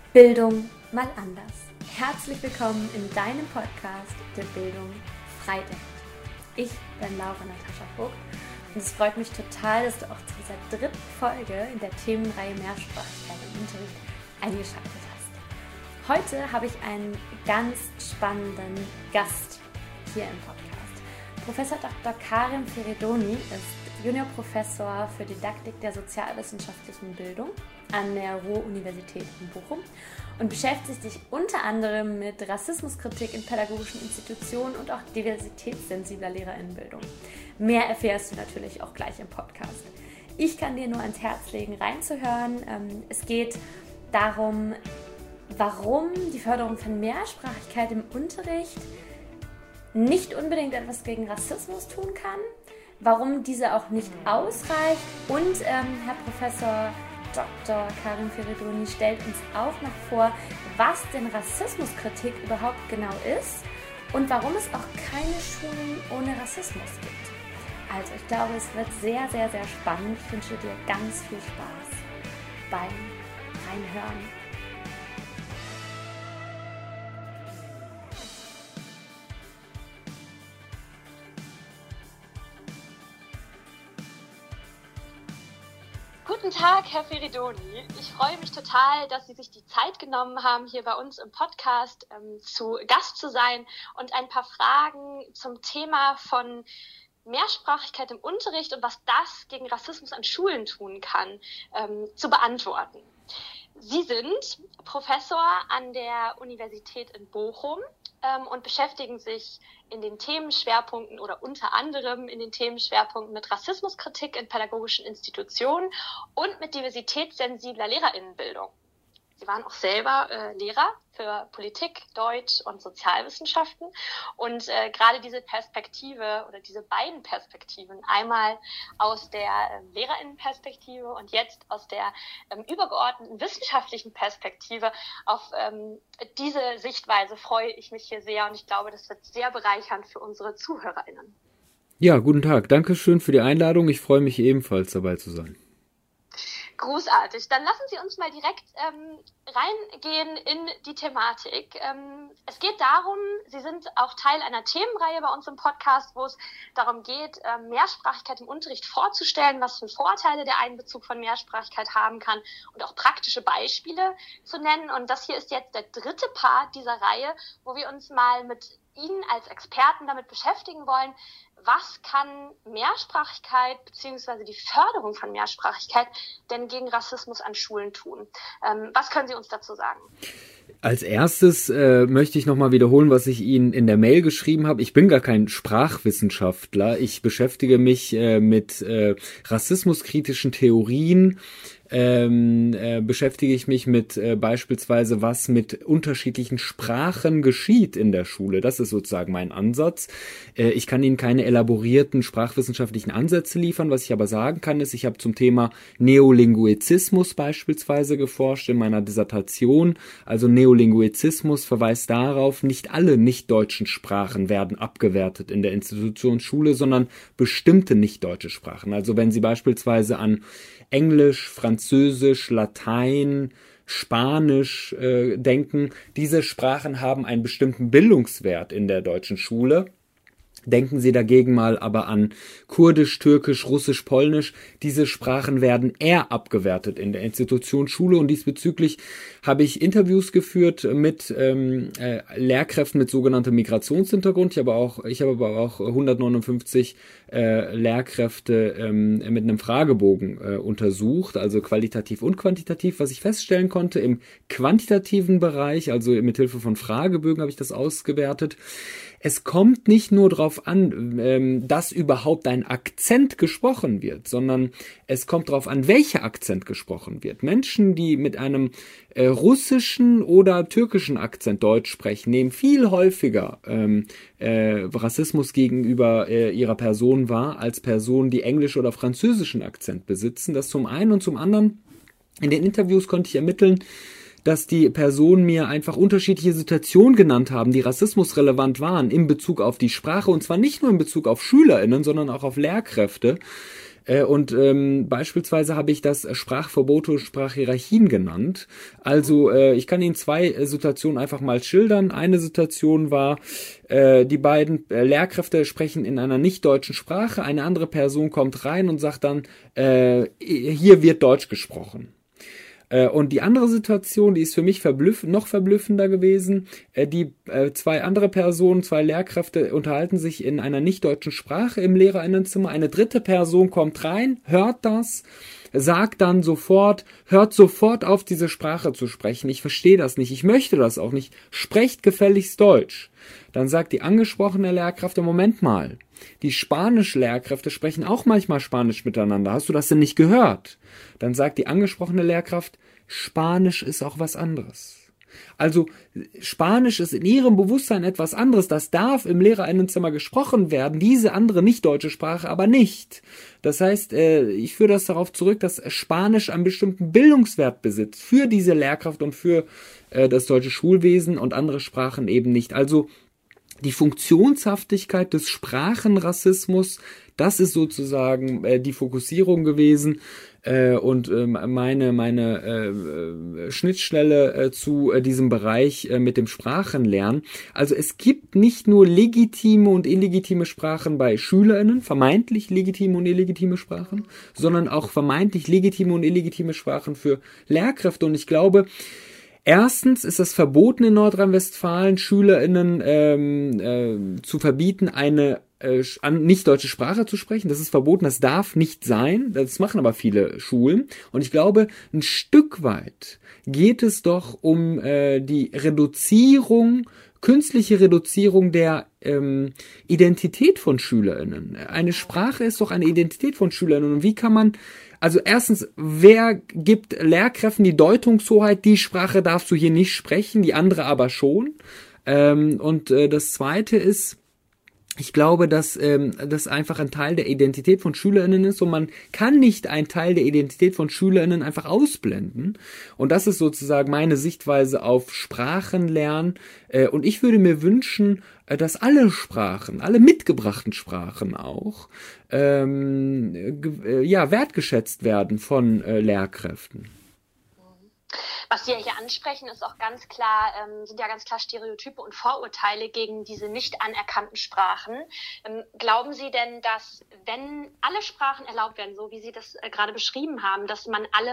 Bildung mal anders. Herzlich willkommen in deinem Podcast der Bildung frei denkt. Ich bin Laura Natascha Vogt und es freut mich total, dass du auch zu dieser dritten Folge in der Themenreihe Mehrsprachigkeit im Unterricht eingeschaltet hast. Heute habe ich einen ganz spannenden Gast hier im Podcast. Professor Dr. Karim Feridoni ist Juniorprofessor für Didaktik der sozialwissenschaftlichen Bildung an der Ruhr-Universität in Bochum und beschäftigt sich unter anderem mit Rassismuskritik in pädagogischen Institutionen und auch diversitätssensibler LehrerInnenbildung. Mehr erfährst du natürlich auch gleich im Podcast. Ich kann dir nur ans Herz legen, reinzuhören. Es geht darum, warum die Förderung von Mehrsprachigkeit im Unterricht nicht unbedingt etwas gegen Rassismus tun kann, warum diese auch nicht ausreicht und Herr Professor Dr. Karim Feridoni stellt uns auch noch vor, was denn Rassismuskritik überhaupt genau ist und warum es auch keine Schulen ohne Rassismus gibt. Also ich glaube, es wird sehr, sehr, sehr spannend. Ich wünsche dir ganz viel Spaß beim Reinhören. Guten Tag, Herr Feridoni. Ich freue mich total, dass Sie sich die Zeit genommen haben, hier bei uns im Podcast zu Gast zu sein und ein paar Fragen zum Thema von Mehrsprachigkeit im Unterricht und was das gegen Rassismus an Schulen tun kann, zu beantworten. Sie sind Professor an der Universität in Bochum und beschäftigen sich in den Themenschwerpunkten oder unter anderem in den Themenschwerpunkten mit Rassismuskritik in pädagogischen Institutionen und mit diversitätssensibler LehrerInnenbildung. Sie waren auch selber Lehrer für Politik, Deutsch und Sozialwissenschaften und gerade diese Perspektive oder diese beiden Perspektiven, einmal aus der LehrerInnenperspektive und jetzt aus der übergeordneten wissenschaftlichen Perspektive, auf diese Sichtweise freue ich mich hier sehr und ich glaube, das wird sehr bereichernd für unsere ZuhörerInnen. Ja, guten Tag. Dankeschön für die Einladung. Ich freue mich ebenfalls dabei zu sein. Großartig. Dann lassen Sie uns mal direkt reingehen in die Thematik. Es geht darum, Sie sind auch Teil einer Themenreihe bei uns im Podcast, wo es darum geht, Mehrsprachigkeit im Unterricht vorzustellen, was für Vorteile der Einbezug von Mehrsprachigkeit haben kann und auch praktische Beispiele zu nennen. Und das hier ist jetzt der dritte Part dieser Reihe, wo wir uns mal mit Ihnen als Experten damit beschäftigen wollen, was kann Mehrsprachigkeit bzw. die Förderung von Mehrsprachigkeit denn gegen Rassismus an Schulen tun? Was können Sie uns dazu sagen? Als erstes möchte ich nochmal wiederholen, was ich Ihnen in der Mail geschrieben habe. Ich bin gar kein Sprachwissenschaftler. Ich beschäftige mich mit rassismuskritischen Theorien, beschäftige ich mich mit beispielsweise, was mit unterschiedlichen Sprachen geschieht in der Schule. Das ist sozusagen mein Ansatz. Ich kann Ihnen keine elaborierten sprachwissenschaftlichen Ansätze liefern. Was ich aber sagen kann, ist, ich habe zum Thema Neolinguizismus beispielsweise geforscht in meiner Dissertation. Also Neolinguizismus verweist darauf, nicht alle nicht-deutschen Sprachen werden abgewertet in der Institution Schule, sondern bestimmte nicht-deutsche Sprachen. Also wenn Sie beispielsweise an Englisch, Französisch, Latein, Spanisch denken, diese Sprachen haben einen bestimmten Bildungswert in der deutschen Schule. Denken Sie dagegen mal aber an Kurdisch, Türkisch, Russisch, Polnisch. Diese Sprachen werden eher abgewertet in der Institution Schule und diesbezüglich habe ich Interviews geführt mit Lehrkräften mit sogenanntem Migrationshintergrund. Ich habe aber auch 159 Lehrkräfte mit einem Fragebogen untersucht, also qualitativ und quantitativ. Was ich feststellen konnte im quantitativen Bereich, also mit Hilfe von Fragebögen habe ich das ausgewertet. Es kommt nicht nur darauf an, dass überhaupt ein Akzent gesprochen wird, sondern es kommt darauf an, welcher Akzent gesprochen wird. Menschen, die mit einem russischen oder türkischen Akzent Deutsch sprechen, nehmen viel häufiger Rassismus gegenüber ihrer Person wahr, als Personen, die englisch oder französischen Akzent besitzen. Das zum einen und zum anderen. In den Interviews konnte ich ermitteln, dass die Personen mir einfach unterschiedliche Situationen genannt haben, die rassismusrelevant waren in Bezug auf die Sprache, und zwar nicht nur in Bezug auf SchülerInnen, sondern auch auf Lehrkräfte. Und beispielsweise habe ich das Sprachverbote und Sprachhierarchien genannt. Also ich kann Ihnen 2 Situationen einfach mal schildern. Eine Situation war, die beiden Lehrkräfte sprechen in einer nicht deutschen Sprache. Eine andere Person kommt rein und sagt dann, hier wird Deutsch gesprochen. Und die andere Situation, die ist für mich noch verblüffender gewesen, die 2 andere Personen, 2 Lehrkräfte unterhalten sich in einer nicht deutschen Sprache im Lehrerinnenzimmer. Eine dritte Person kommt rein, hört das, hört sofort auf, diese Sprache zu sprechen. Ich verstehe das nicht, ich möchte das auch nicht. Sprecht gefälligst Deutsch. Dann sagt die angesprochene Lehrkraft, Moment mal, die Spanisch-Lehrkräfte sprechen auch manchmal Spanisch miteinander. Hast du das denn nicht gehört? Dann sagt die angesprochene Lehrkraft, Spanisch ist auch was anderes. Also Spanisch ist in ihrem Bewusstsein etwas anderes. Das darf im Lehrerinnenzimmer gesprochen werden, diese andere nicht-deutsche Sprache aber nicht. Das heißt, ich führe das darauf zurück, dass Spanisch einen bestimmten Bildungswert besitzt für diese Lehrkraft und für das deutsche Schulwesen und andere Sprachen eben nicht. Also die Funktionshaftigkeit des Sprachenrassismus, das ist sozusagen die Fokussierung gewesen und meine Schnittstelle zu diesem Bereich mit dem Sprachenlernen. Also es gibt nicht nur legitime und illegitime Sprachen bei SchülerInnen, vermeintlich legitime und illegitime Sprachen, sondern auch vermeintlich legitime und illegitime Sprachen für Lehrkräfte. Und ich glaube, erstens ist es verboten in Nordrhein-Westfalen, SchülerInnen zu verbieten, eine nicht deutsche Sprache zu sprechen. Das ist verboten, das darf nicht sein. Das machen aber viele Schulen. Und ich glaube, ein Stück weit geht es doch um die künstliche Reduzierung der Identität von SchülerInnen. Eine Sprache ist doch eine Identität von SchülerInnen. Und wie kann man, also erstens, wer gibt Lehrkräften die Deutungshoheit, die Sprache darfst du hier nicht sprechen, die andere aber schon. Und das Zweite ist, ich glaube, dass das einfach ein Teil der Identität von SchülerInnen ist und man kann nicht einen Teil der Identität von SchülerInnen einfach ausblenden. Und das ist sozusagen meine Sichtweise auf Sprachenlernen. Und ich würde mir wünschen, dass alle Sprachen, alle mitgebrachten Sprachen auch, wertgeschätzt werden von Lehrkräften. Was Sie ja hier ansprechen, ist auch ganz klar, sind ja ganz klar Stereotype und Vorurteile gegen diese nicht anerkannten Sprachen. Glauben Sie denn, dass, wenn alle Sprachen erlaubt werden, so wie Sie das gerade beschrieben haben, dass man alle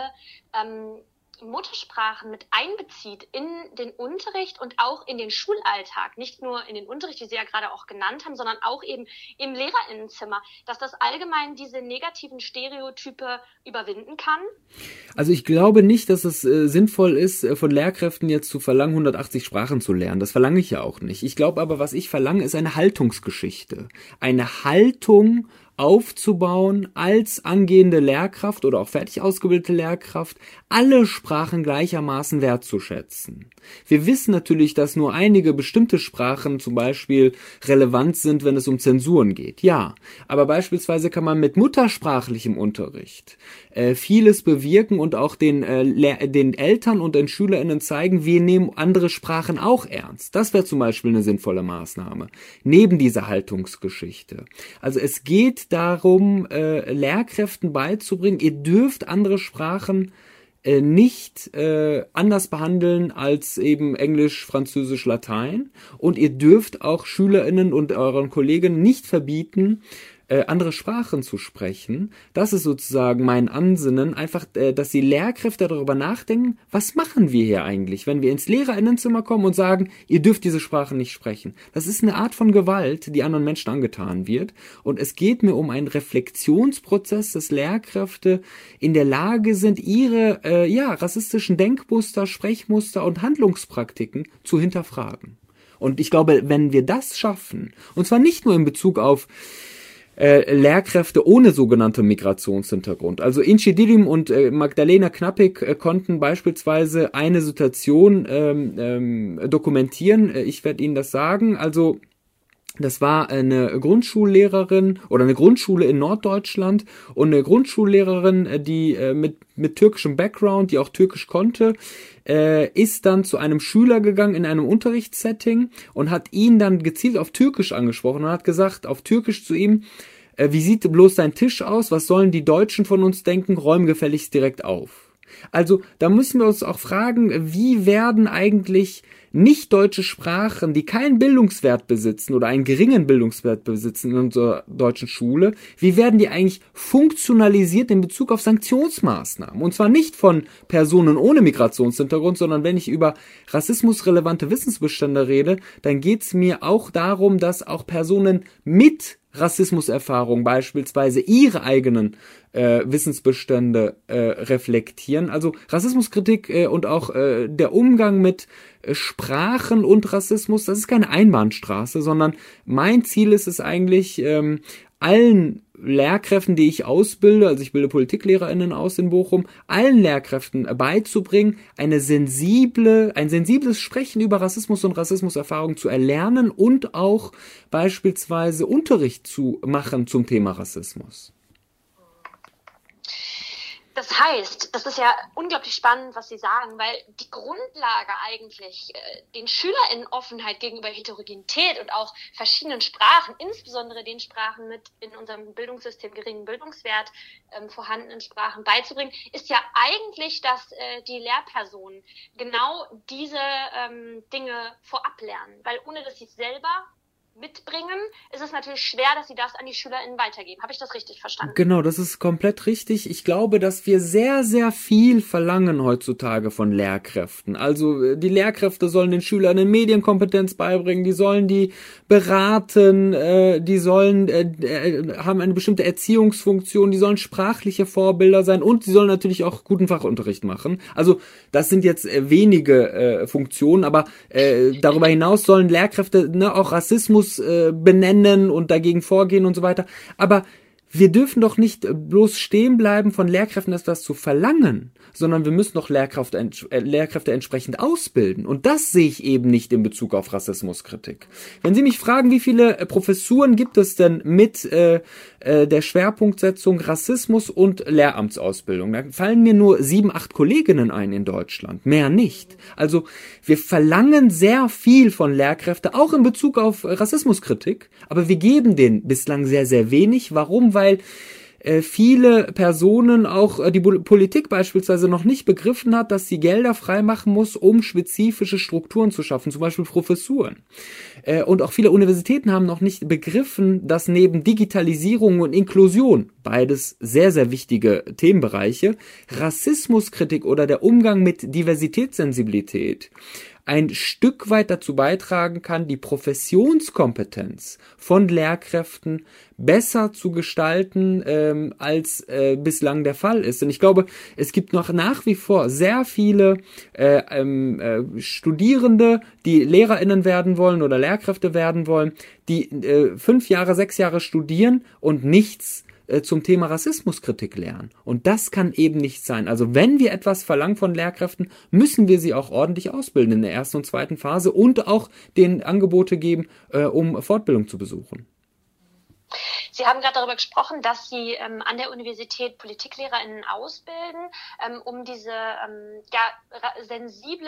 Muttersprachen mit einbezieht in den Unterricht und auch in den Schulalltag, nicht nur in den Unterricht, wie Sie ja gerade auch genannt haben, sondern auch eben im Lehrerinnenzimmer, dass das allgemein diese negativen Stereotype überwinden kann? Also ich glaube nicht, dass es sinnvoll ist, von Lehrkräften jetzt zu verlangen, 180 Sprachen zu lernen. Das verlange ich ja auch nicht. Ich glaube aber, was ich verlange, ist eine Haltungsgeschichte. Eine Haltung aufzubauen als angehende Lehrkraft oder auch fertig ausgebildete Lehrkraft, alle Sprachen gleichermaßen wertzuschätzen. Wir wissen natürlich, dass nur einige bestimmte Sprachen zum Beispiel relevant sind, wenn es um Zensuren geht. Ja, aber beispielsweise kann man mit muttersprachlichem Unterricht vieles bewirken und auch den Eltern und den SchülerInnen zeigen, wir nehmen andere Sprachen auch ernst. Das wäre zum Beispiel eine sinnvolle Maßnahme, neben dieser Haltungsgeschichte. Also es geht darum, Lehrkräften beizubringen, ihr dürft andere Sprachen nicht anders behandeln als eben Englisch, Französisch, Latein. Und ihr dürft auch SchülerInnen und euren Kollegen nicht verbieten, andere Sprachen zu sprechen. Das ist sozusagen mein Ansinnen, einfach, dass die Lehrkräfte darüber nachdenken, was machen wir hier eigentlich, wenn wir ins Lehrerinnenzimmer kommen und sagen, ihr dürft diese Sprachen nicht sprechen. Das ist eine Art von Gewalt, die anderen Menschen angetan wird. Und es geht mir um einen Reflexionsprozess, dass Lehrkräfte in der Lage sind, ihre rassistischen Denkmuster, Sprechmuster und Handlungspraktiken zu hinterfragen. Und ich glaube, wenn wir das schaffen, und zwar nicht nur in Bezug auf Lehrkräfte ohne sogenannte Migrationshintergrund. Also Inci Didim und Magdalena Knappig konnten beispielsweise eine Situation dokumentieren. Ich werde Ihnen das sagen. Also das war eine Grundschullehrerin oder eine Grundschule in Norddeutschland und eine Grundschullehrerin, die mit türkischem Background, die auch Türkisch konnte, ist dann zu einem Schüler gegangen in einem Unterrichtssetting und hat ihn dann gezielt auf Türkisch angesprochen und hat gesagt auf Türkisch zu ihm, wie sieht bloß dein Tisch aus, was sollen die Deutschen von uns denken, räum gefälligst direkt auf. Also da müssen wir uns auch fragen, wie werden eigentlich nicht deutsche Sprachen, die keinen Bildungswert besitzen oder einen geringen Bildungswert besitzen in unserer deutschen Schule, wie werden die eigentlich funktionalisiert in Bezug auf Sanktionsmaßnahmen? Und zwar nicht von Personen ohne Migrationshintergrund, sondern wenn ich über rassismusrelevante Wissensbestände rede, dann geht es mir auch darum, dass auch Personen mit Rassismuserfahrung beispielsweise ihre eigenen Wissensbestände reflektieren. Also Rassismuskritik und auch der Umgang mit Sprachen und Rassismus, das ist keine Einbahnstraße, sondern mein Ziel ist es eigentlich, allen Lehrkräften, die ich ausbilde, also ich bilde Politiklehrer*innen aus in Bochum, allen Lehrkräften beizubringen, ein sensibles Sprechen über Rassismus und Rassismuserfahrung zu erlernen und auch beispielsweise Unterricht zu machen zum Thema Rassismus. Das heißt, das ist ja unglaublich spannend, was Sie sagen, weil die Grundlage eigentlich, den SchülerInnen Offenheit gegenüber Heterogenität und auch verschiedenen Sprachen, insbesondere den Sprachen mit in unserem Bildungssystem geringen Bildungswert vorhandenen Sprachen beizubringen, ist ja eigentlich, dass die Lehrpersonen genau diese Dinge vorab lernen, weil ohne dass sie es selber mitbringen, ist es natürlich schwer, dass sie das an die SchülerInnen weitergeben. Habe ich das richtig verstanden? Genau, das ist komplett richtig. Ich glaube, dass wir sehr, sehr viel verlangen heutzutage von Lehrkräften. Also die Lehrkräfte sollen den SchülerInnen Medienkompetenz beibringen, die sollen die beraten, die sollen haben eine bestimmte Erziehungsfunktion, die sollen sprachliche Vorbilder sein und sie sollen natürlich auch guten Fachunterricht machen. Also das sind jetzt wenige Funktionen, aber darüber hinaus sollen Lehrkräfte auch Rassismus benennen und dagegen vorgehen und so weiter. Aber wir dürfen doch nicht bloß stehen bleiben, von Lehrkräften etwas zu verlangen, sondern wir müssen doch Lehrkräfte entsprechend ausbilden. Und das sehe ich eben nicht in Bezug auf Rassismuskritik. Wenn Sie mich fragen, wie viele Professuren gibt es denn mit der Schwerpunktsetzung Rassismus und Lehramtsausbildung, da fallen mir nur 7, 8 Kolleginnen ein in Deutschland, mehr nicht. Also wir verlangen sehr viel von Lehrkräften, auch in Bezug auf Rassismuskritik, aber wir geben denen bislang sehr, sehr wenig. Warum? Weil viele Personen, auch die Politik beispielsweise, noch nicht begriffen hat, dass sie Gelder freimachen muss, um spezifische Strukturen zu schaffen, zum Beispiel Professuren. Und auch viele Universitäten haben noch nicht begriffen, dass neben Digitalisierung und Inklusion, beides sehr, sehr wichtige Themenbereiche, Rassismuskritik oder der Umgang mit Diversitätssensibilität ein Stück weit dazu beitragen kann, die Professionskompetenz von Lehrkräften besser zu gestalten, als bislang der Fall ist. Und ich glaube, es gibt noch nach wie vor sehr viele Studierende, die LehrerInnen werden wollen oder Lehrkräfte werden wollen, die 5 Jahre, 6 Jahre studieren und nichts zum Thema Rassismuskritik lernen. Und das kann eben nicht sein. Also wenn wir etwas verlangen von Lehrkräften, müssen wir sie auch ordentlich ausbilden in der ersten und zweiten Phase und auch denen Angebote geben, um Fortbildung zu besuchen. Sie haben gerade darüber gesprochen, dass Sie an der Universität PolitiklehgerInnen ausbilden, um diese sensible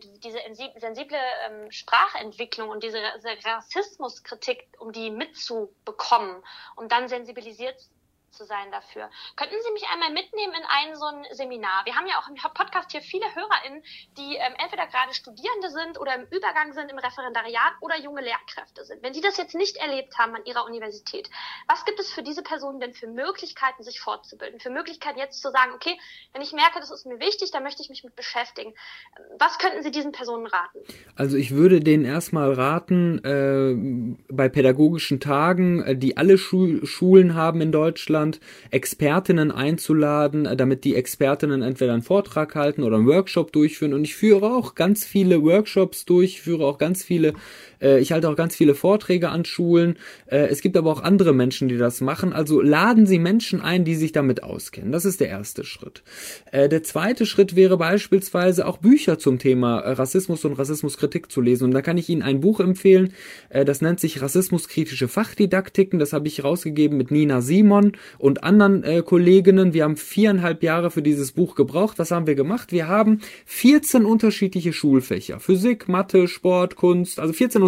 Sprachentwicklung und diese Rassismuskritik, um die mitzubekommen, um dann sensibilisiert zu sein dafür. Könnten Sie mich einmal mitnehmen in so ein Seminar? Wir haben ja auch im Podcast hier viele HörerInnen, die entweder gerade Studierende sind oder im Übergang sind im Referendariat oder junge Lehrkräfte sind. Wenn die das jetzt nicht erlebt haben an ihrer Universität, was gibt es für diese Personen denn für Möglichkeiten, sich fortzubilden? Für Möglichkeiten jetzt zu sagen, okay, wenn ich merke, das ist mir wichtig, dann möchte ich mich mit beschäftigen. Was könnten Sie diesen Personen raten? Also ich würde denen erstmal raten, bei pädagogischen Tagen, die alle Schulen haben in Deutschland, Expertinnen einzuladen, damit die Expertinnen entweder einen Vortrag halten oder einen Workshop durchführen. Und ich führe auch ganz viele Workshops durch, ich halte auch ganz viele Vorträge an Schulen. Es gibt aber auch andere Menschen, die das machen. Also laden Sie Menschen ein, die sich damit auskennen. Das ist der erste Schritt. Der zweite Schritt wäre beispielsweise auch Bücher zum Thema Rassismus und Rassismuskritik zu lesen. Und da kann ich Ihnen ein Buch empfehlen, das nennt sich Rassismuskritische Fachdidaktiken. Das habe ich rausgegeben mit Nina Simon und anderen Kolleginnen. Wir haben 4,5 Jahre für dieses Buch gebraucht. Was haben wir gemacht? Wir haben 14 unterschiedliche Schulfächer. Physik, Mathe, Sport, Kunst, also 14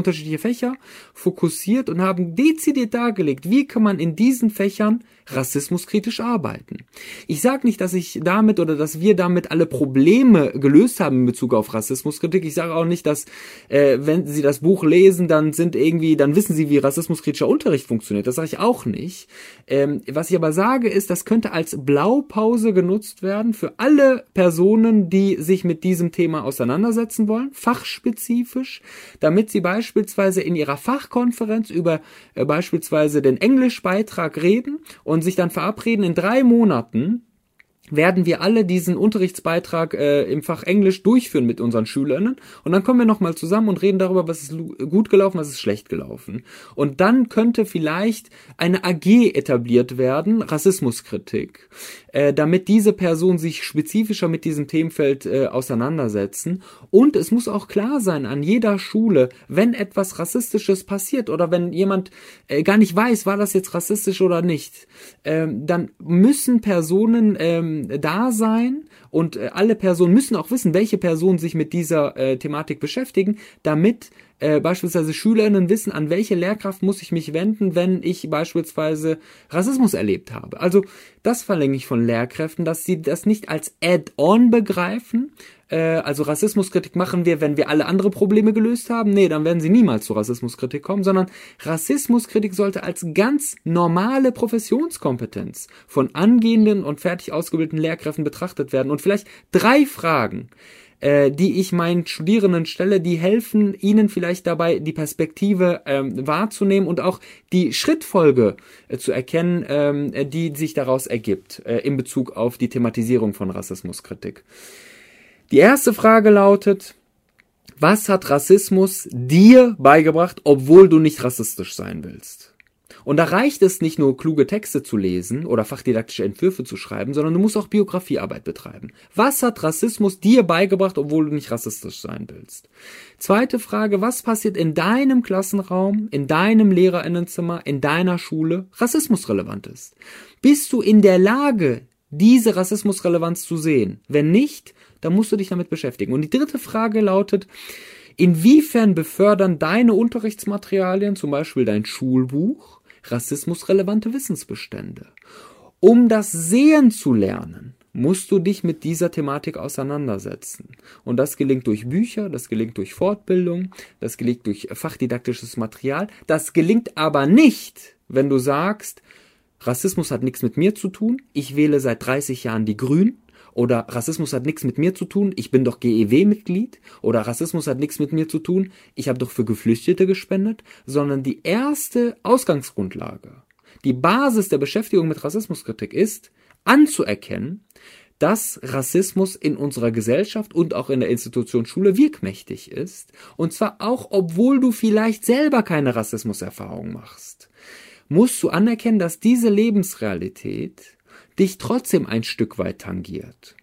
unterschiedliche Fächer fokussiert und haben dezidiert dargelegt, wie kann man in diesen Fächern rassismuskritisch arbeiten. Ich sage nicht, dass ich damit oder dass wir damit alle Probleme gelöst haben in Bezug auf Rassismuskritik. Ich sage auch nicht, dass wenn Sie das Buch lesen, dann wissen Sie, wie rassismuskritischer Unterricht funktioniert. Das sage ich auch nicht. Was ich aber sage, ist, das könnte als Blaupause genutzt werden für alle Personen, die sich mit diesem Thema auseinandersetzen wollen, fachspezifisch, damit sie beispielsweise in ihrer Fachkonferenz über beispielsweise den Englischbeitrag reden und sich dann verabreden, in 3 Monaten werden wir alle diesen Unterrichtsbeitrag im Fach Englisch durchführen mit unseren Schülerinnen und dann kommen wir nochmal zusammen und reden darüber, was ist gut gelaufen, was ist schlecht gelaufen. Und dann könnte vielleicht eine AG etabliert werden, Rassismuskritik, damit diese Personen sich spezifischer mit diesem Themenfeld auseinandersetzen. Und es muss auch klar sein an jeder Schule, wenn etwas Rassistisches passiert oder wenn jemand gar nicht weiß, war das jetzt rassistisch oder nicht, dann müssen Personen da sein und alle Personen müssen auch wissen, welche Personen sich mit dieser Thematik beschäftigen, damit beispielsweise SchülerInnen wissen, an welche Lehrkraft muss ich mich wenden, wenn ich beispielsweise Rassismus erlebt habe. Also das verlange ich von Lehrkräften, dass sie das nicht als Add-on begreifen. Also Rassismuskritik machen wir, wenn wir alle andere Probleme gelöst haben. Nee, dann werden sie niemals zu Rassismuskritik kommen, sondern Rassismuskritik sollte als ganz normale Professionskompetenz von angehenden und fertig ausgebildeten Lehrkräften betrachtet werden. Und vielleicht 3 Fragen, die ich meinen Studierenden stelle, die helfen ihnen vielleicht dabei, die Perspektive wahrzunehmen und auch die Schrittfolge zu erkennen, die sich daraus ergibt in Bezug auf die Thematisierung von Rassismuskritik. Die erste Frage lautet: Was hat Rassismus dir beigebracht, obwohl du nicht rassistisch sein willst? Und da reicht es nicht nur, kluge Texte zu lesen oder fachdidaktische Entwürfe zu schreiben, sondern du musst auch Biografiearbeit betreiben. Was hat Rassismus dir beigebracht, obwohl du nicht rassistisch sein willst? Zweite Frage: Was passiert in deinem Klassenraum, in deinem LehrerInnenzimmer, in deiner Schule rassismusrelevant ist? Bist du in der Lage, diese Rassismusrelevanz zu sehen? Wenn nicht, dann musst du dich damit beschäftigen. Und die dritte Frage lautet: Inwiefern befördern deine Unterrichtsmaterialien, zum Beispiel dein Schulbuch, rassismusrelevante Wissensbestände? Um das Sehen zu lernen, musst du dich mit dieser Thematik auseinandersetzen. Und das gelingt durch Bücher, das gelingt durch Fortbildung, das gelingt durch fachdidaktisches Material. Das gelingt aber nicht, wenn du sagst, Rassismus hat nichts mit mir zu tun, ich wähle seit 30 Jahren die Grünen. Oder Rassismus hat nichts mit mir zu tun, ich bin doch GEW-Mitglied. Oder Rassismus hat nichts mit mir zu tun, ich habe doch für Geflüchtete gespendet. Sondern die erste Ausgangsgrundlage, die Basis der Beschäftigung mit Rassismuskritik ist, anzuerkennen, dass Rassismus in unserer Gesellschaft und auch in der Institution Schule wirkmächtig ist. Und zwar auch, obwohl du vielleicht selber keine Rassismuserfahrung machst. Musst du anerkennen, dass diese Lebensrealität dich trotzdem ein Stück weit tangiert.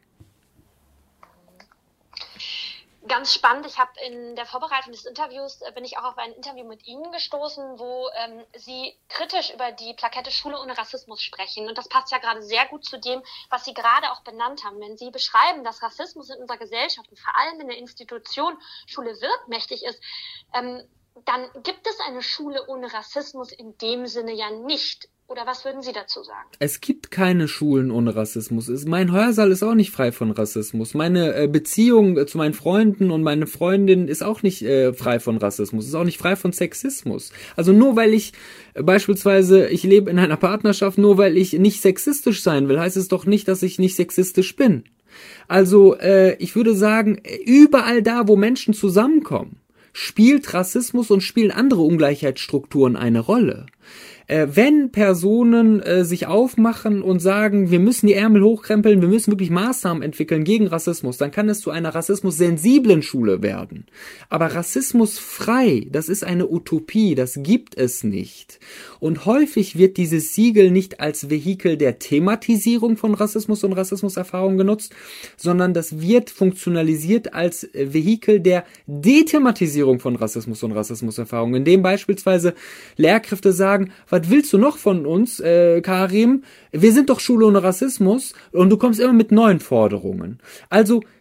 Ganz spannend. Ich habe in der Vorbereitung des Interviews, bin ich auch auf ein Interview mit Ihnen gestoßen, wo Sie kritisch über die Plakette Schule ohne Rassismus sprechen. Und das passt ja gerade sehr gut zu dem, was Sie gerade auch benannt haben. Wenn Sie beschreiben, dass Rassismus in unserer Gesellschaft und vor allem in der Institution Schule wirkmächtig ist, dann gibt es eine Schule ohne Rassismus in dem Sinne ja nicht. Oder was würden Sie dazu sagen? Es gibt keine Schulen ohne Rassismus. Mein Hörsaal ist auch nicht frei von Rassismus. Meine Beziehung zu meinen Freunden und meine Freundin ist auch nicht frei von Rassismus. Ist auch nicht frei von Sexismus. Also nur weil ich beispielsweise, ich lebe in einer Partnerschaft, nur weil ich nicht sexistisch sein will, heißt es doch nicht, dass ich nicht sexistisch bin. Also ich würde sagen, überall da, wo Menschen zusammenkommen, spielt Rassismus und spielen andere Ungleichheitsstrukturen eine Rolle. Wenn Personen sich aufmachen und sagen, wir müssen die Ärmel hochkrempeln, wir müssen wirklich Maßnahmen entwickeln gegen Rassismus, dann kann es zu einer rassismussensiblen Schule werden. Aber rassismusfrei, das ist eine Utopie, das gibt es nicht. Und häufig wird dieses Siegel nicht als Vehikel der Thematisierung von Rassismus und Rassismuserfahrung genutzt, sondern das wird funktionalisiert als Vehikel der Dethematisierung von Rassismus und Rassismuserfahrung, indem beispielsweise Lehrkräfte sagen, was willst du noch von uns, Karim? Wir sind doch Schule ohne Rassismus und du kommst immer mit neuen Forderungen. Also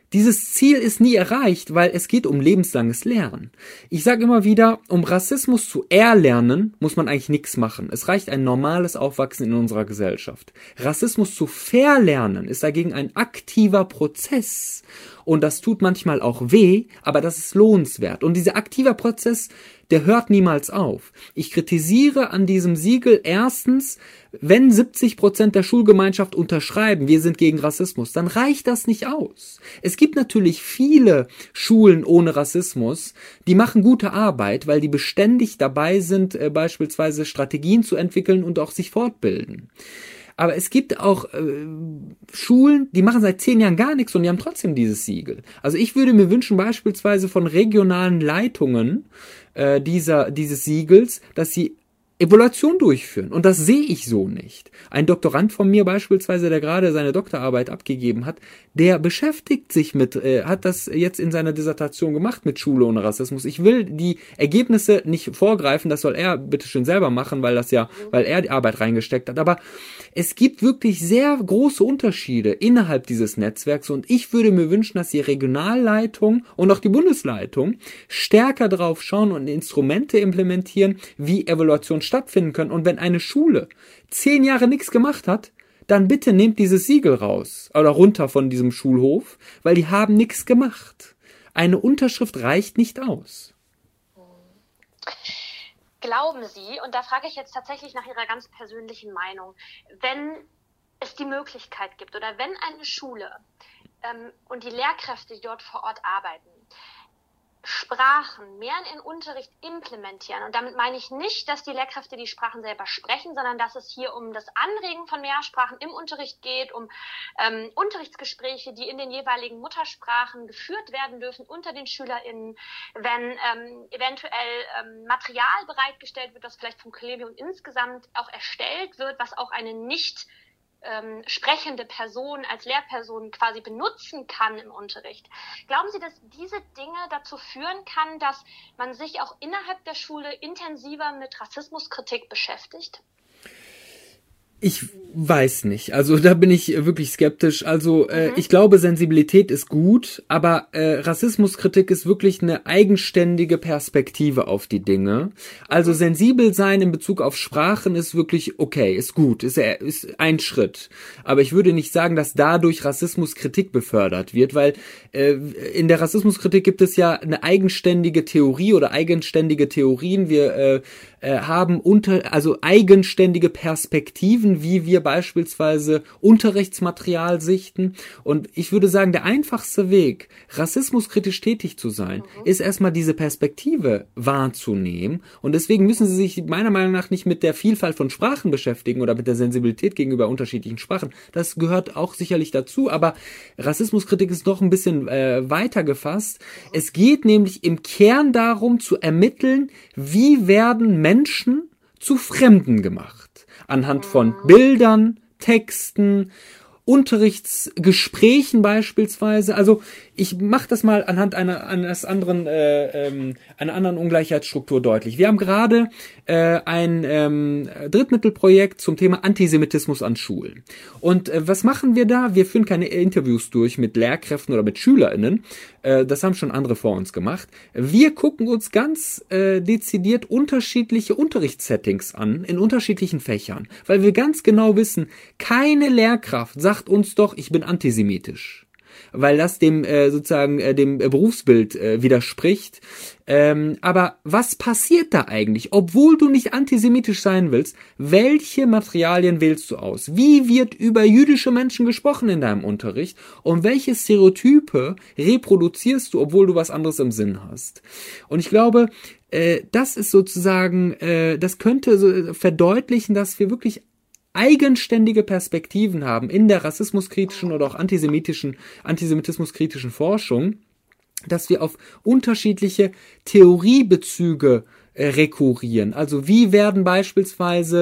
Dieses Ziel ist nie erreicht, weil es geht um lebenslanges Lernen. Ich sage immer wieder, um Rassismus zu erlernen, muss man eigentlich nichts machen. Es reicht ein normales Aufwachsen in unserer Gesellschaft. Rassismus zu verlernen ist dagegen ein aktiver Prozess. Und das tut manchmal auch weh, aber das ist lohnenswert. Und dieser aktive Prozess, der hört niemals auf. Ich kritisiere an diesem Siegel erstens, wenn 70% der Schulgemeinschaft unterschreiben, wir sind gegen Rassismus, dann reicht das nicht aus. Es gibt natürlich viele Schulen ohne Rassismus, die machen gute Arbeit, weil die beständig dabei sind, beispielsweise Strategien zu entwickeln und auch sich fortbilden. Aber es gibt auch Schulen, die machen seit 10 Jahren gar nichts und die haben trotzdem dieses Siegel. Also ich würde mir wünschen, beispielsweise von regionalen Leitungen dieses Siegels, dass sie Evaluation durchführen. Und das sehe ich so nicht. Ein Doktorand von mir beispielsweise, der gerade seine Doktorarbeit abgegeben hat, der beschäftigt sich hat das jetzt in seiner Dissertation gemacht mit Schule ohne Rassismus. Ich will die Ergebnisse nicht vorgreifen, das soll er bitteschön selber machen, weil er die Arbeit reingesteckt hat. Aber es gibt wirklich sehr große Unterschiede innerhalb dieses Netzwerks und ich würde mir wünschen, dass die Regionalleitung und auch die Bundesleitung stärker drauf schauen und Instrumente implementieren, wie Evaluation stattfinden können. Und wenn eine Schule 10 Jahre nichts gemacht hat, dann bitte nehmt dieses Siegel raus oder runter von diesem Schulhof, weil die haben nichts gemacht. Eine Unterschrift reicht nicht aus. Glauben Sie, und da frage ich jetzt tatsächlich nach Ihrer ganz persönlichen Meinung, wenn es die Möglichkeit gibt oder wenn eine Schule und die Lehrkräfte, die dort vor Ort arbeiten, Sprachen mehr in den Unterricht implementieren. Und damit meine ich nicht, dass die Lehrkräfte die Sprachen selber sprechen, sondern dass es hier um das Anregen von Mehrsprachen im Unterricht geht, um Unterrichtsgespräche, die in den jeweiligen Muttersprachen geführt werden dürfen unter den SchülerInnen, wenn eventuell Material bereitgestellt wird, das vielleicht vom Kollegium insgesamt auch erstellt wird, was auch eine nicht sprechende Person als Lehrperson quasi benutzen kann im Unterricht. Glauben Sie, dass diese Dinge dazu führen kann, dass man sich auch innerhalb der Schule intensiver mit Rassismuskritik beschäftigt? Ich weiß nicht. Also da bin ich wirklich skeptisch. Also ich glaube, Sensibilität ist gut, aber Rassismuskritik ist wirklich eine eigenständige Perspektive auf die Dinge. Also sensibel sein in Bezug auf Sprachen ist wirklich okay, ist gut, ist ein Schritt. Aber ich würde nicht sagen, dass dadurch Rassismuskritik befördert wird, weil in der Rassismuskritik gibt es ja eine eigenständige Theorie oder eigenständige Theorien. Wir haben eigenständige Perspektiven, wie wir beispielsweise Unterrichtsmaterial sichten. Und ich würde sagen, der einfachste Weg, rassismuskritisch tätig zu sein, ist erstmal diese Perspektive wahrzunehmen. Und deswegen müssen Sie sich meiner Meinung nach nicht mit der Vielfalt von Sprachen beschäftigen oder mit der Sensibilität gegenüber unterschiedlichen Sprachen. Das gehört auch sicherlich dazu, aber Rassismuskritik ist noch ein bisschen weiter gefasst. Es geht nämlich im Kern darum zu ermitteln, wie werden Menschen zu Fremden gemacht. Anhand von Bildern, Texten, Unterrichtsgesprächen beispielsweise. Also ich mache das mal anhand einer anderen Ungleichheitsstruktur deutlich. Wir haben gerade ein Drittmittelprojekt zum Thema Antisemitismus an Schulen. Und was machen wir da? Wir führen keine Interviews durch mit Lehrkräften oder mit SchülerInnen. Das haben schon andere vor uns gemacht. Wir gucken uns ganz dezidiert unterschiedliche Unterrichtssettings an, in unterschiedlichen Fächern. Weil wir ganz genau wissen, keine Lehrkraft sagt uns doch, ich bin antisemitisch. Weil das dem dem Berufsbild widerspricht. Aber was passiert da eigentlich? Obwohl du nicht antisemitisch sein willst, welche Materialien wählst du aus? Wie wird über jüdische Menschen gesprochen in deinem Unterricht? Und welche Stereotype reproduzierst du, obwohl du was anderes im Sinn hast? Und ich glaube, das ist sozusagen, das könnte so verdeutlichen, dass wir wirklich eigenständige Perspektiven haben in der rassismuskritischen oder auch antisemitismuskritischen Forschung, dass wir auf unterschiedliche Theoriebezüge rekurrieren. Also wie werden beispielsweise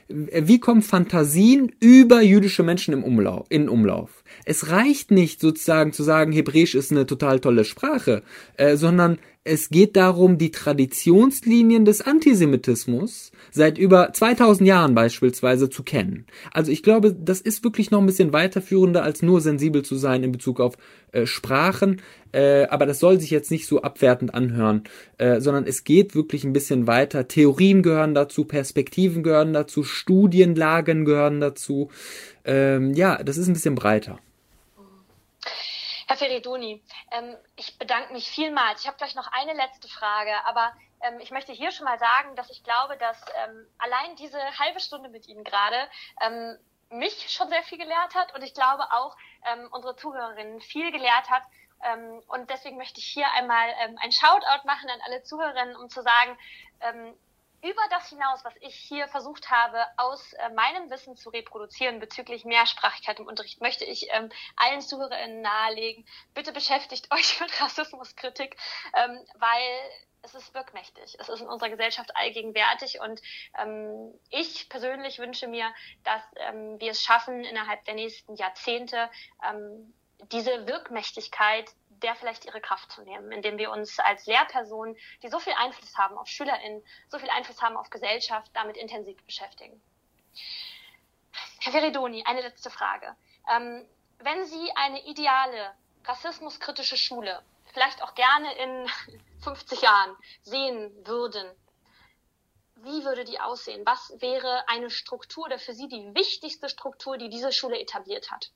wie kommen Fantasien über jüdische Menschen in Umlauf? Es reicht nicht sozusagen zu sagen, Hebräisch ist eine total tolle Sprache, sondern es geht darum, die Traditionslinien des Antisemitismus seit über 2000 Jahren beispielsweise zu kennen. Also ich glaube, das ist wirklich noch ein bisschen weiterführender, als nur sensibel zu sein in Bezug auf Sprachen. Aber das soll sich jetzt nicht so abwertend anhören, sondern es geht wirklich ein bisschen weiter. Theorien gehören dazu, Perspektiven gehören dazu, Studienlagen gehören dazu. Ja, das ist ein bisschen breiter. Herr Feriduni, ich bedanke mich vielmals. Ich habe gleich noch eine letzte Frage, aber ich möchte hier schon mal sagen, dass ich glaube, dass allein diese halbe Stunde mit Ihnen gerade mich schon sehr viel gelehrt hat und ich glaube auch unsere Zuhörerinnen viel gelehrt hat. Und deswegen möchte ich hier einmal ein Shoutout machen an alle Zuhörerinnen, um zu sagen, über das hinaus, was ich hier versucht habe, aus meinem Wissen zu reproduzieren bezüglich Mehrsprachigkeit im Unterricht, möchte ich allen ZuhörerInnen nahelegen, bitte beschäftigt euch mit Rassismuskritik, weil es ist wirkmächtig. Es ist in unserer Gesellschaft allgegenwärtig und ich persönlich wünsche mir, dass wir es schaffen, innerhalb der nächsten Jahrzehnte diese Wirkmächtigkeit der vielleicht ihre Kraft zu nehmen, indem wir uns als Lehrpersonen, die so viel Einfluss haben auf SchülerInnen, so viel Einfluss haben auf Gesellschaft, damit intensiv beschäftigen. Herr Feriduni, eine letzte Frage. Wenn Sie eine ideale, rassismuskritische Schule, vielleicht auch gerne in 50 Jahren, sehen würden, wie würde die aussehen? Was wäre eine Struktur oder für Sie die wichtigste Struktur, die diese Schule etabliert hat?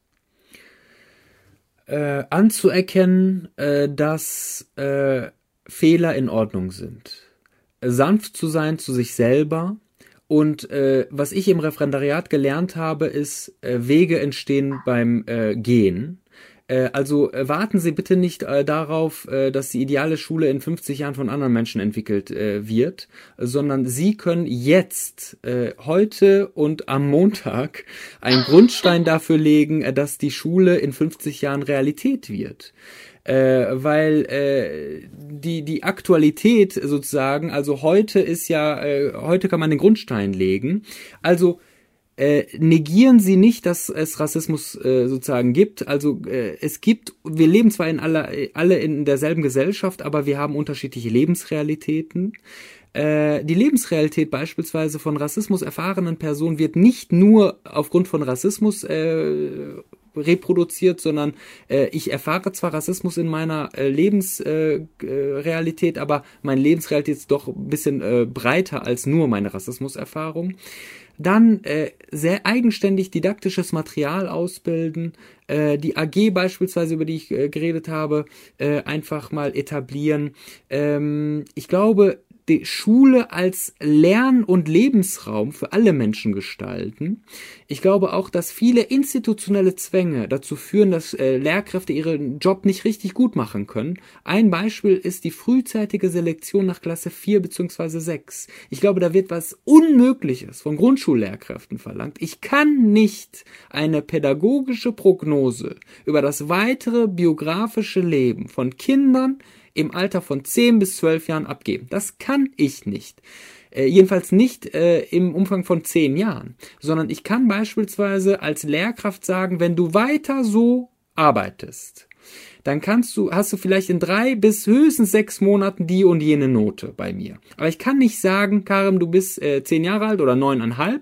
Anzuerkennen, dass Fehler in Ordnung sind. Sanft zu sein zu sich selber. Und was ich im Referendariat gelernt habe, ist, Wege entstehen beim Gehen. Also warten Sie bitte nicht darauf, dass die ideale Schule in 50 Jahren von anderen Menschen entwickelt wird, sondern Sie können jetzt, heute und am Montag einen Grundstein dafür legen, dass die Schule in 50 Jahren Realität wird. Weil die Aktualität sozusagen, also heute ist ja, heute kann man den Grundstein legen, also negieren Sie nicht, dass es Rassismus sozusagen gibt. Also wir leben zwar alle in derselben Gesellschaft, aber wir haben unterschiedliche Lebensrealitäten. Die Lebensrealität beispielsweise von Rassismus erfahrenen Personen wird nicht nur aufgrund von Rassismus reproduziert, sondern ich erfahre zwar Rassismus in meiner Lebensrealität, aber meine Lebensrealität ist doch ein bisschen breiter als nur meine Rassismuserfahrung. Dann sehr eigenständig didaktisches Material ausbilden, die AG beispielsweise, über die ich geredet habe, einfach mal etablieren. Ich glaube, die Schule als Lern- und Lebensraum für alle Menschen gestalten. Ich glaube auch, dass viele institutionelle Zwänge dazu führen, dass Lehrkräfte ihren Job nicht richtig gut machen können. Ein Beispiel ist die frühzeitige Selektion nach Klasse 4 bzw. 6. Ich glaube, da wird was Unmögliches von Grundschullehrkräften verlangt. Ich kann nicht eine pädagogische Prognose über das weitere biografische Leben von Kindern im Alter von 10 bis 12 Jahren abgeben. Das kann ich nicht. Jedenfalls nicht im Umfang von 10 Jahren. Sondern ich kann beispielsweise als Lehrkraft sagen, wenn du weiter so arbeitest, dann hast du vielleicht in 3 bis höchstens 6 Monaten die und jene Note bei mir. Aber ich kann nicht sagen, Karim, du bist 10 Jahre alt oder 9,5,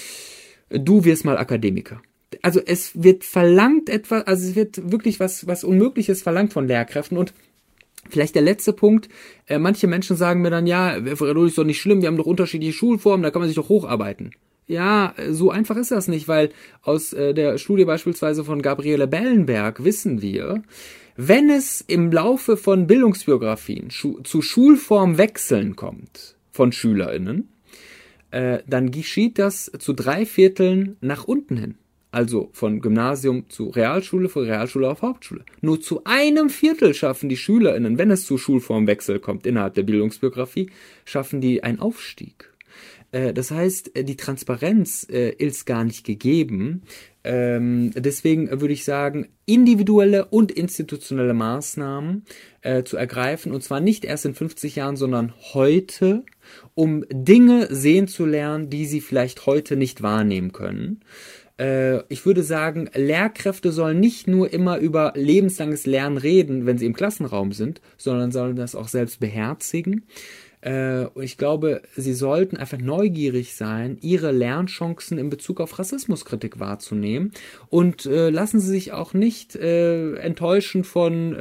du wirst mal Akademiker. Also es wird verlangt etwas, also es wird wirklich was Unmögliches verlangt von Lehrkräften. Und vielleicht der letzte Punkt, manche Menschen sagen mir dann, ja, ist doch nicht schlimm, wir haben doch unterschiedliche Schulformen, da kann man sich doch hocharbeiten. Ja, so einfach ist das nicht, weil aus der Studie beispielsweise von Gabriele Bellenberg wissen wir, wenn es im Laufe von Bildungsbiografien zu Schulformwechseln kommt von SchülerInnen, dann geschieht das zu 3/4 nach unten hin. Also von Gymnasium zu Realschule, von Realschule auf Hauptschule. Nur zu 1/4 schaffen die SchülerInnen, wenn es zu Schulformwechsel kommt innerhalb der Bildungsbiografie, schaffen die einen Aufstieg. Das heißt, die Transparenz ist gar nicht gegeben. Deswegen würde ich sagen, individuelle und institutionelle Maßnahmen zu ergreifen, und zwar nicht erst in 50 Jahren, sondern heute, um Dinge sehen zu lernen, die sie vielleicht heute nicht wahrnehmen können. Ich würde sagen, Lehrkräfte sollen nicht nur immer über lebenslanges Lernen reden, wenn sie im Klassenraum sind, sondern sollen das auch selbst beherzigen. Und ich glaube, sie sollten einfach neugierig sein, ihre Lernchancen in Bezug auf Rassismuskritik wahrzunehmen, und lassen sie sich auch nicht enttäuschen von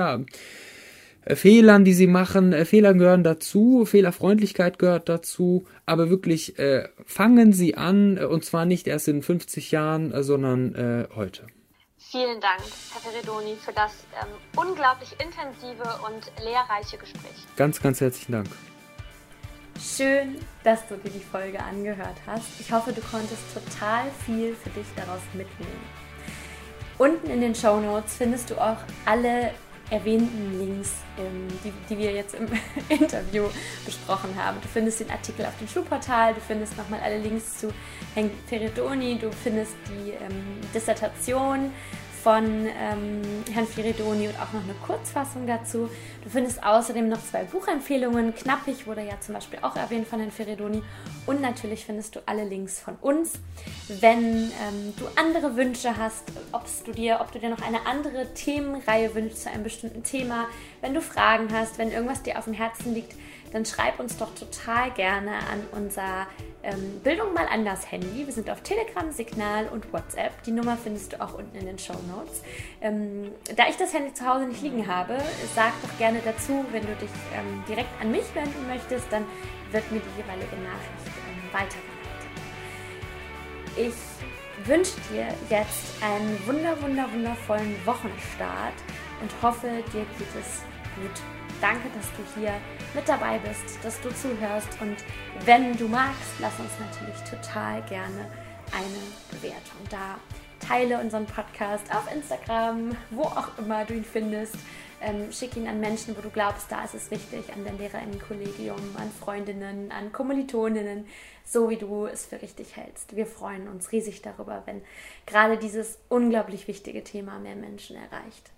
Fehlern, die sie machen. Fehler gehören dazu, Fehlerfreundlichkeit gehört dazu, aber wirklich fangen sie an, und zwar nicht erst in 50 Jahren, sondern heute. Vielen Dank, Herr Feridoni, für das unglaublich intensive und lehrreiche Gespräch. Ganz, ganz herzlichen Dank. Schön, dass du dir die Folge angehört hast. Ich hoffe, du konntest total viel für dich daraus mitnehmen. Unten in den Shownotes findest du auch alle erwähnten Links, die wir jetzt im Interview besprochen haben. Du findest den Artikel auf dem Schulportal, du findest nochmal alle Links zu Herrn Feridoni, du findest die Dissertation von Herrn Feridoni und auch noch eine Kurzfassung dazu. Du findest außerdem noch 2 Buchempfehlungen. Knappig wurde ja zum Beispiel auch erwähnt von Herrn Feridoni. Und natürlich findest du alle Links von uns. Wenn du andere Wünsche hast, ob du dir noch eine andere Themenreihe wünschst zu einem bestimmten Thema, wenn du Fragen hast, wenn irgendwas dir auf dem Herzen liegt, dann schreib uns doch total gerne an unser Bildung mal anders Handy. Wir sind auf Telegram, Signal und WhatsApp. Die Nummer findest du auch unten in den Shownotes. Da ich das Handy zu Hause nicht liegen habe, sag doch gerne dazu, wenn du dich direkt an mich wenden möchtest, dann wird mir die jeweilige Nachricht weitergeleitet. Ich wünsche dir jetzt einen wundervollen Wochenstart und hoffe, dir geht es gut. Danke, dass du hier mit dabei bist, dass du zuhörst, und wenn du magst, lass uns natürlich total gerne eine Bewertung da. Teile unseren Podcast auf Instagram, wo auch immer du ihn findest. Schick ihn an Menschen, wo du glaubst, da ist es wichtig, an dein Lehrerinnenkollegium, an Freundinnen, an Kommilitoninnen, so wie du es für richtig hältst. Wir freuen uns riesig darüber, wenn gerade dieses unglaublich wichtige Thema mehr Menschen erreicht.